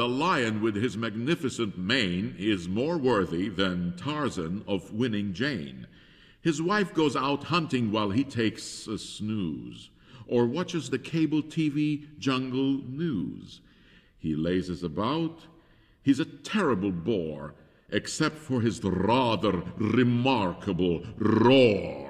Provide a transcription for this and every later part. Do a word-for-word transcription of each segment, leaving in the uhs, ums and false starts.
lion with his magnificent mane is more worthy than Tarzan of winning Jane. His wife goes out hunting while he takes a snooze, or watches the cable T V jungle news. He lazes about. He's a terrible bore, except for his rather remarkable roar.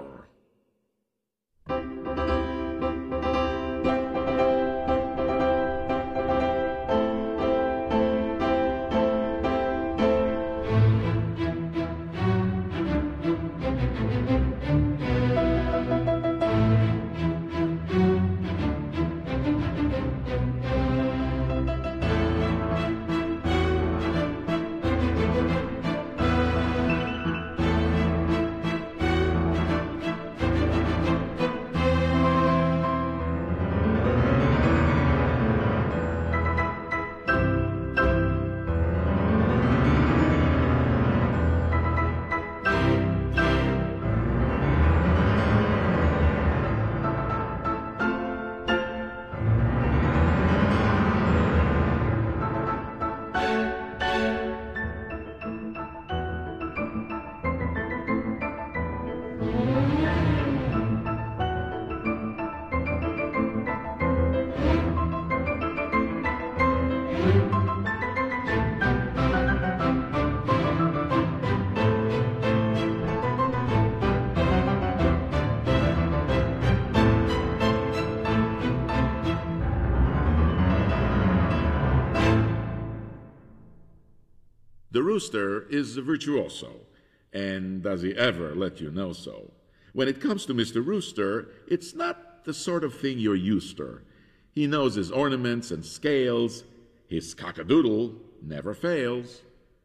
The rooster is a virtuoso, and does he ever let you know so? When it comes to Mister Rooster, it's not the sort of thing you're used to. He knows his ornaments and scales. His cock-a-doodle never fails.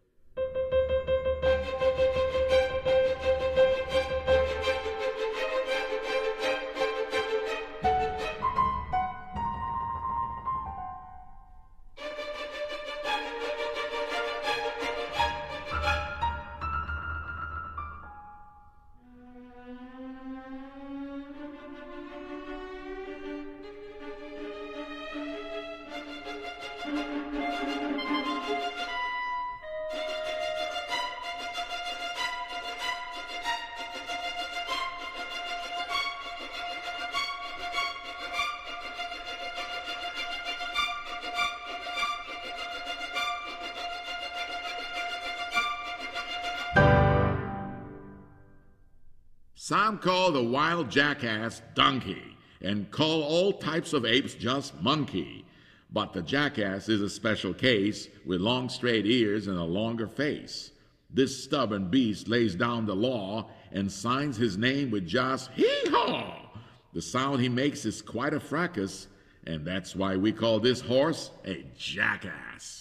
Some call the wild jackass donkey, and call all types of apes just monkey. But the jackass is a special case, with long straight ears and a longer face. This stubborn beast lays down the law, and signs his name with just hee-haw. The sound he makes is quite a fracas, and that's why we call this horse a jackass.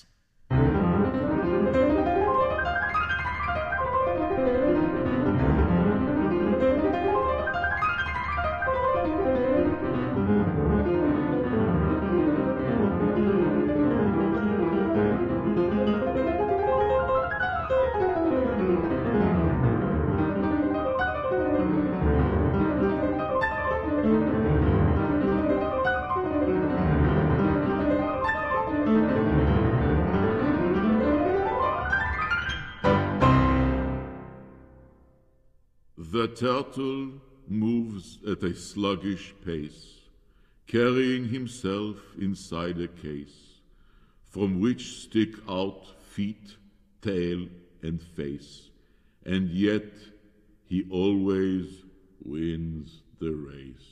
The turtle moves at a sluggish pace, carrying himself inside a case, from which stick out feet, tail, and face, and yet he always wins the race.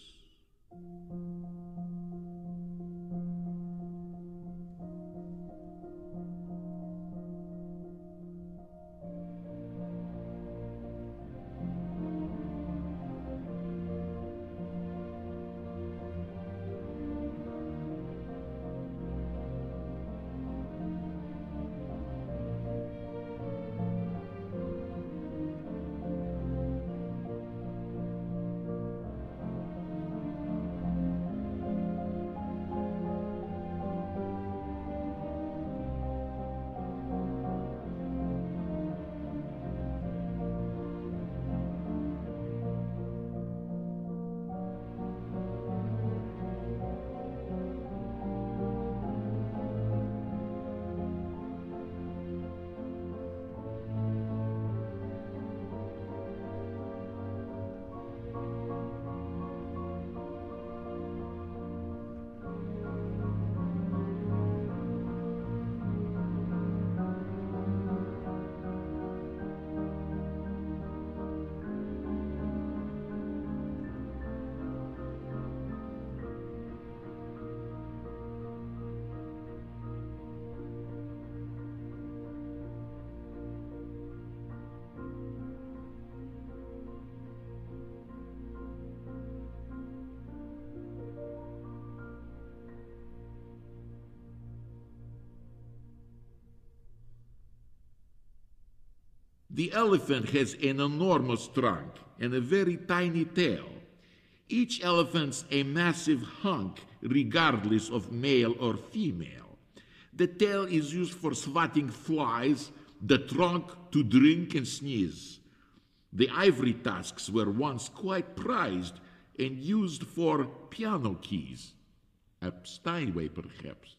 The elephant has an enormous trunk and a very tiny tail. Each elephant's a massive hunk, regardless of male or female. The tail is used for swatting flies, the trunk to drink and sneeze. The ivory tusks were once quite prized and used for piano keys. A Steinway, perhaps.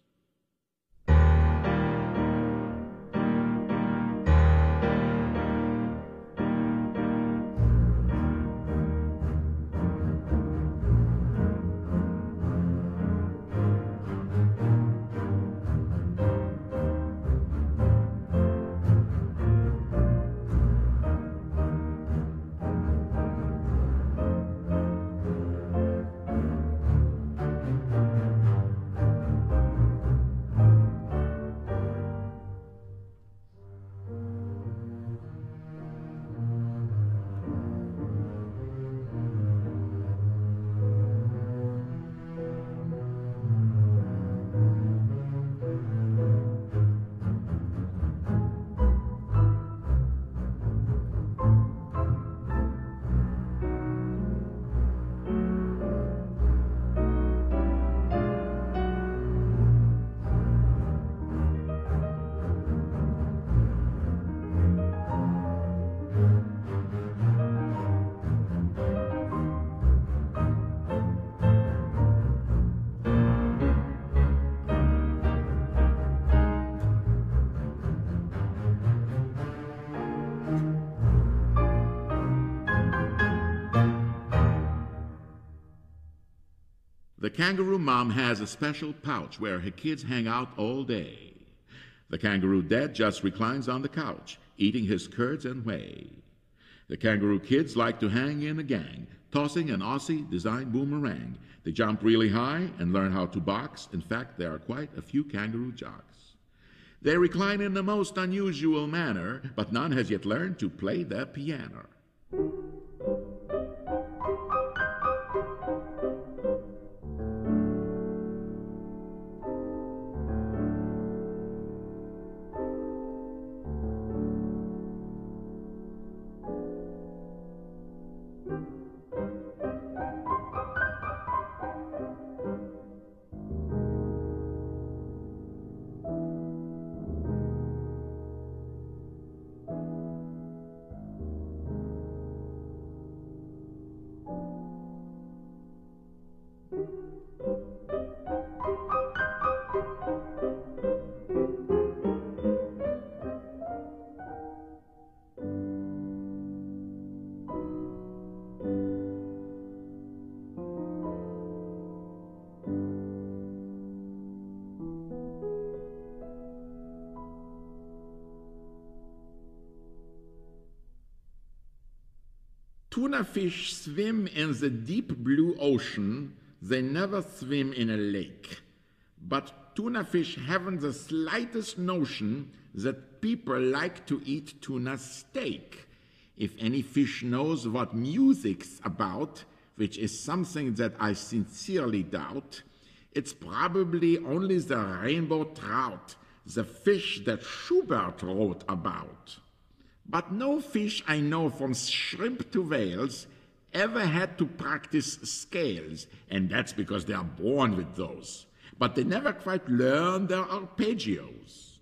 The kangaroo mom has a special pouch where her kids hang out all day. The kangaroo dad just reclines on the couch, eating his curds and whey. The kangaroo kids like to hang in a gang, tossing an Aussie-designed boomerang. They jump really high and learn how to box. In fact, there are quite a few kangaroo jocks. They recline in the most unusual manner, but none has yet learned to play the piano. Tuna fish swim in the deep blue ocean. They never swim in a lake. But tuna fish haven't the slightest notion that people like to eat tuna steak. If any fish knows what music's about, which is something that I sincerely doubt, it's probably only the rainbow trout, the fish that Schubert wrote about. But no fish I know, from shrimp to whales, ever had to practice scales, and that's because they are born with those. But they never quite learn their arpeggios.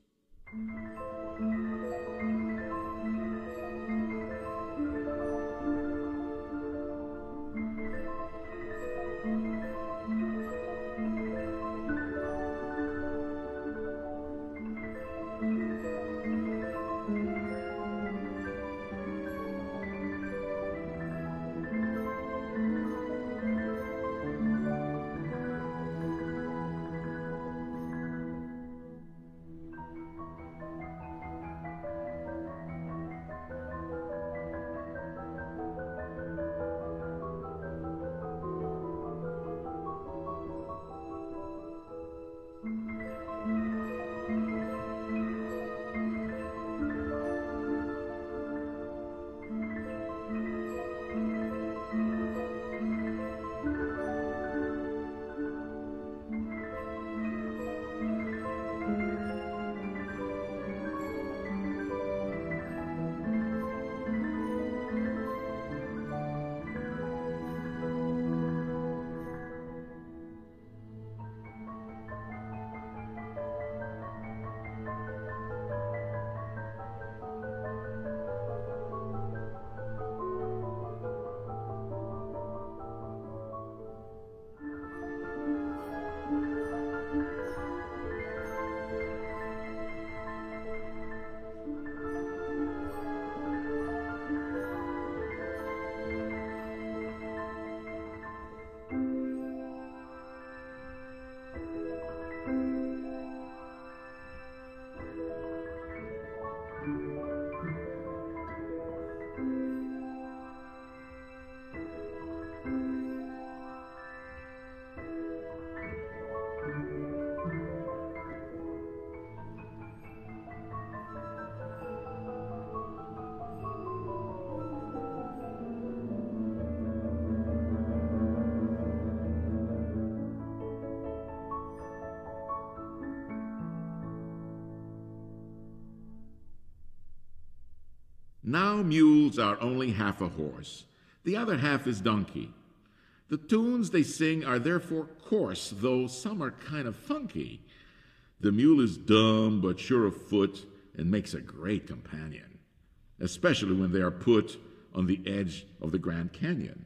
Now mules are only half a horse. The other half is donkey. The tunes they sing are therefore coarse, though some are kind of funky. The mule is dumb but sure of foot and makes a great companion, especially when they are put on the edge of the Grand Canyon.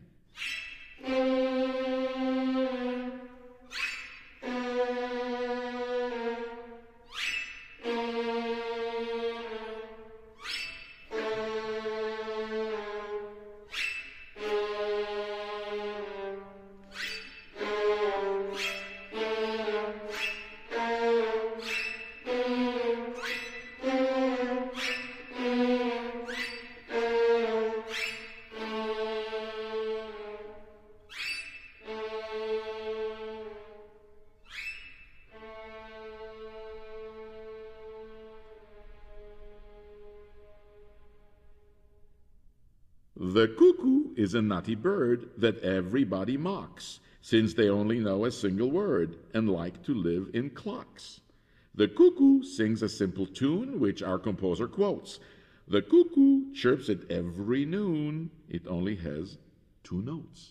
The cuckoo is a nutty bird that everybody mocks, since they only know a single word and like to live in clocks. The cuckoo sings a simple tune which our composer quotes. The cuckoo chirps at every noon. It only has two notes.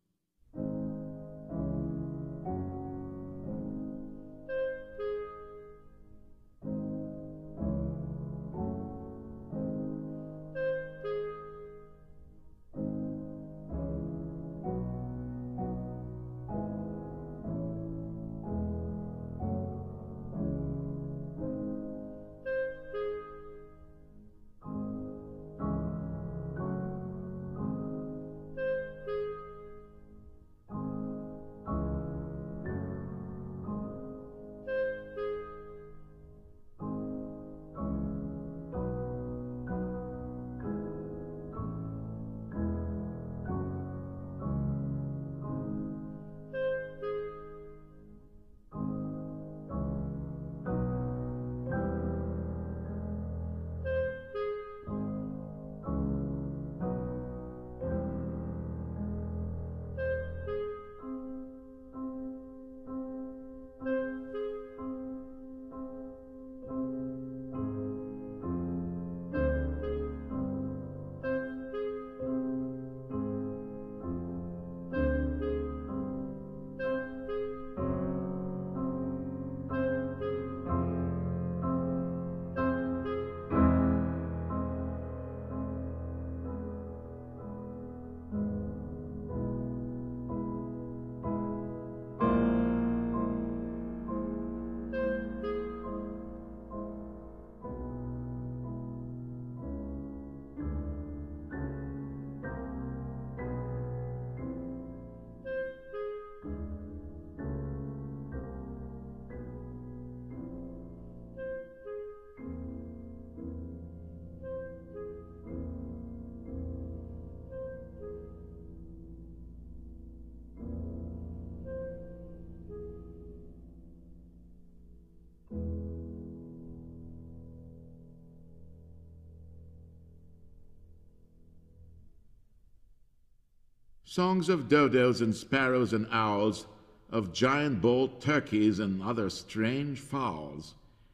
Songs of dodos and sparrows and owls, of giant bold turkeys and other strange fowls.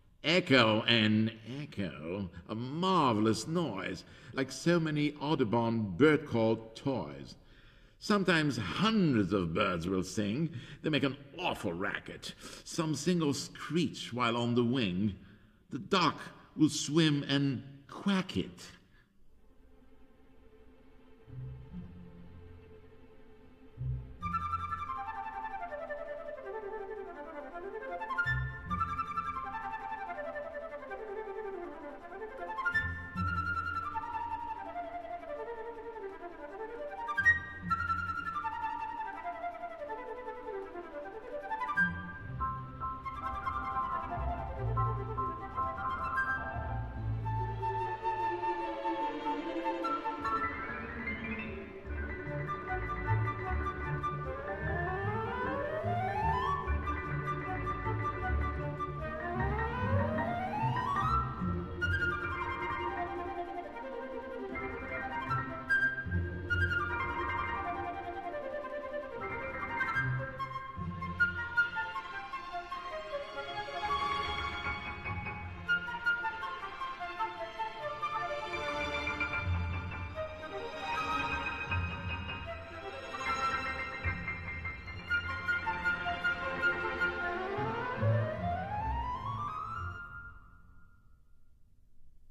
Echo and echo, a marvelous noise, like so many Audubon bird-called toys. Sometimes hundreds of birds will sing. They make an awful racket. Some single screech while on the wing. The duck will swim and quack it.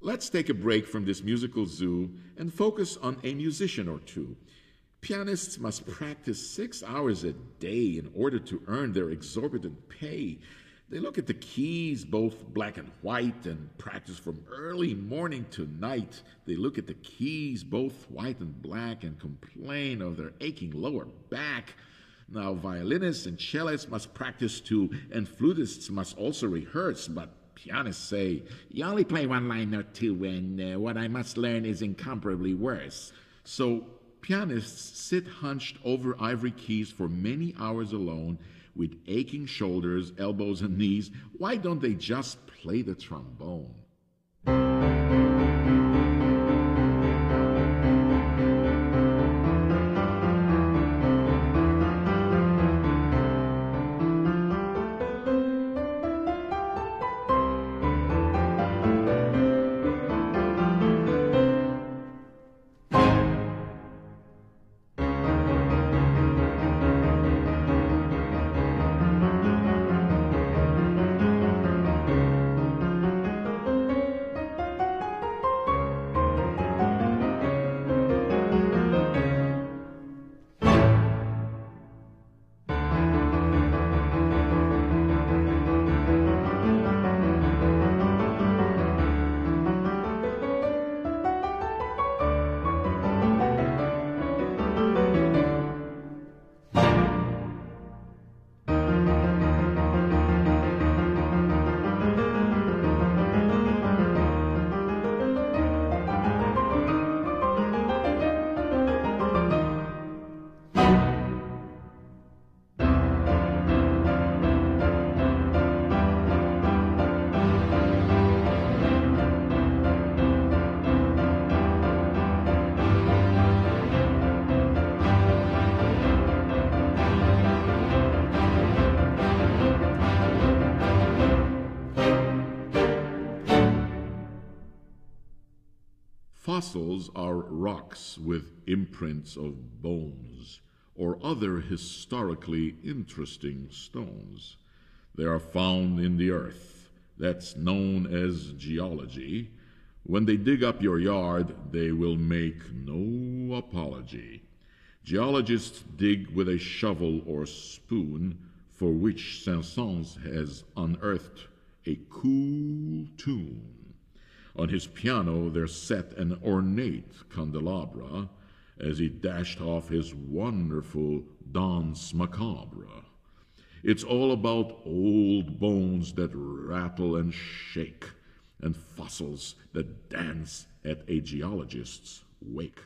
Let's take a break from this musical zoo and focus on a musician or two. Pianists must practice six hours a day in order to earn their exorbitant pay. They look at the keys, both black and white, and practice from early morning to night. They look at the keys, both white and black, and complain of their aching lower back. Now, violinists and cellists must practice too, and flutists must also rehearse, but pianists say, "You only play one line or two, and uh, what I must learn is incomparably worse." So, pianists sit hunched over ivory keys for many hours alone, with aching shoulders, elbows, and knees. Why don't they just play the trombone? Fossils are rocks with imprints of bones or other historically interesting stones. They are found in the earth. That's known as geology. When they dig up your yard, they will make no apology. Geologists dig with a shovel or spoon, for which Saint-Saëns has unearthed a cool tune. On his piano there sat an ornate candelabra as he dashed off his wonderful Danse Macabre. It's all about old bones that rattle and shake, and fossils that dance at a geologist's wake.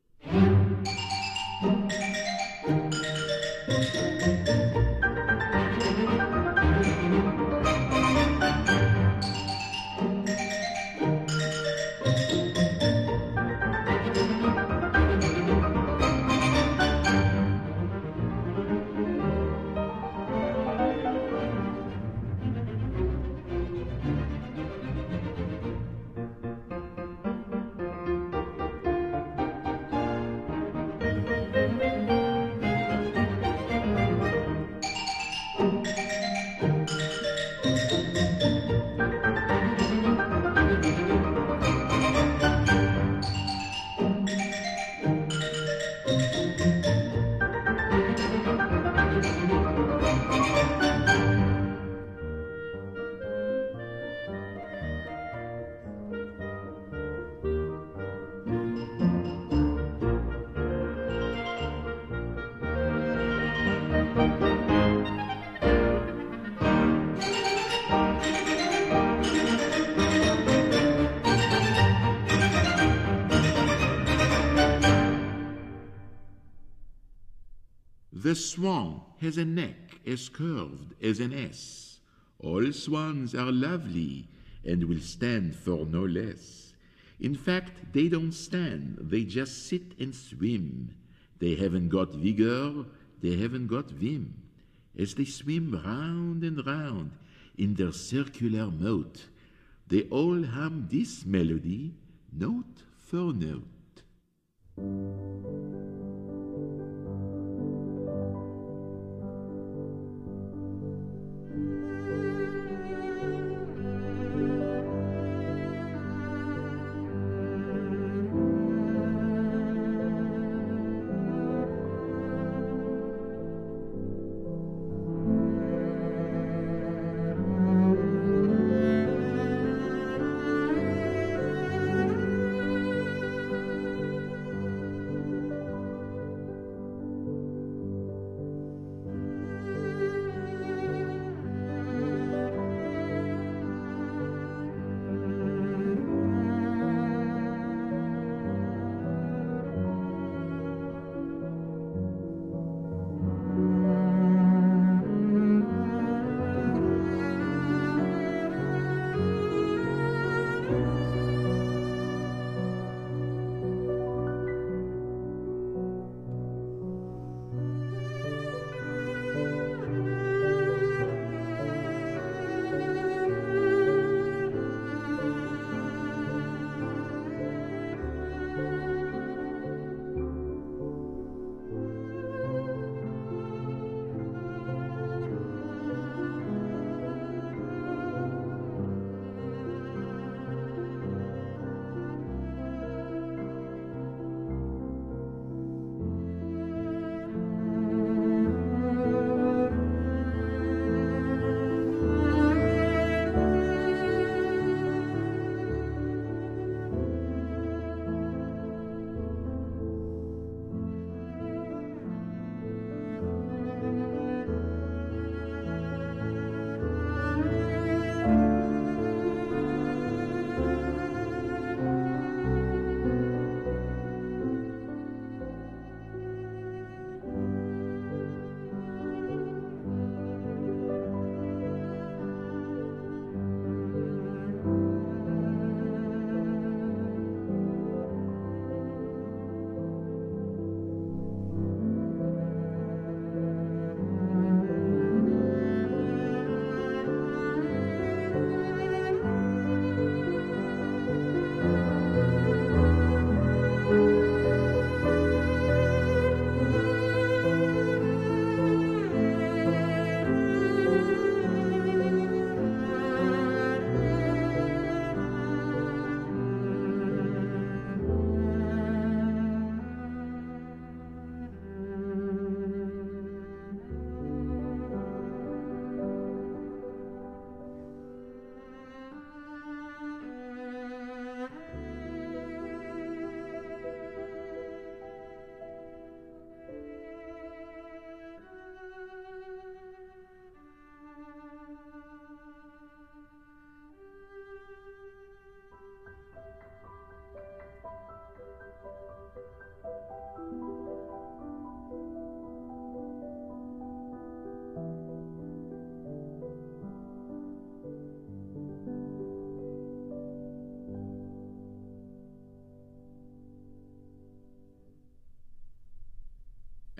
The swan has a neck as curved as an S. All swans are lovely and will stand for no less. In fact, they don't stand, they just sit and swim. They haven't got vigor, they haven't got vim. As they swim round and round in their circular moat, they all hum this melody, note for note.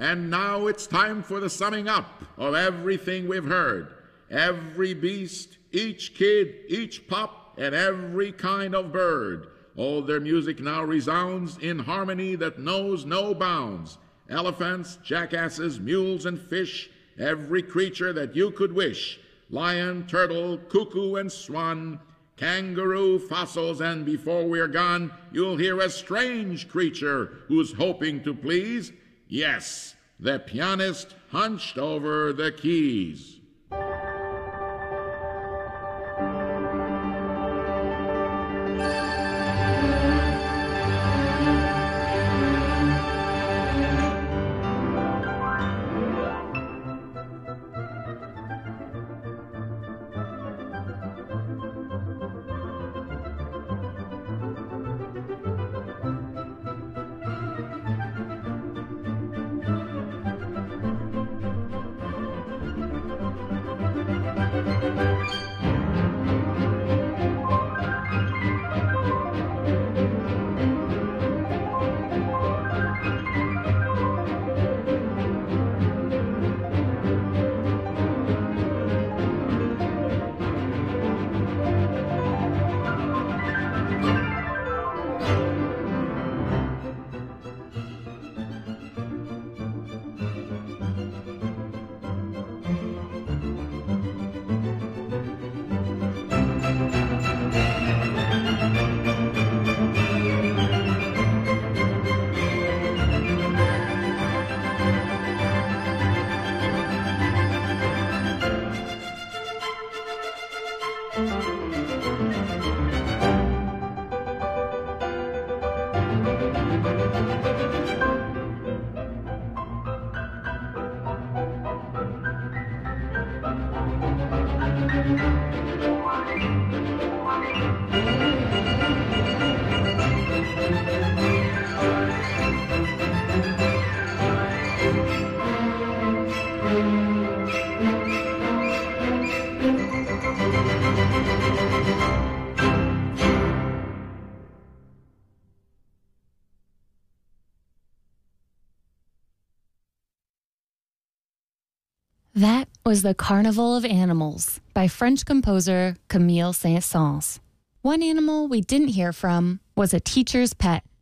And now it's time for the summing up of everything we've heard. Every beast, each kid, each pup, and every kind of bird. All their music now resounds in harmony that knows no bounds. Elephants, jackasses, mules, and fish, every creature that you could wish. Lion, turtle, cuckoo, and swan, kangaroo, fossils, and before we're gone, you'll hear a strange creature who's hoping to please. Yes, the pianist hunched over the keys. That was The Carnival of Animals by French composer Camille Saint-Saëns. One animal we didn't hear from was a teacher's pet.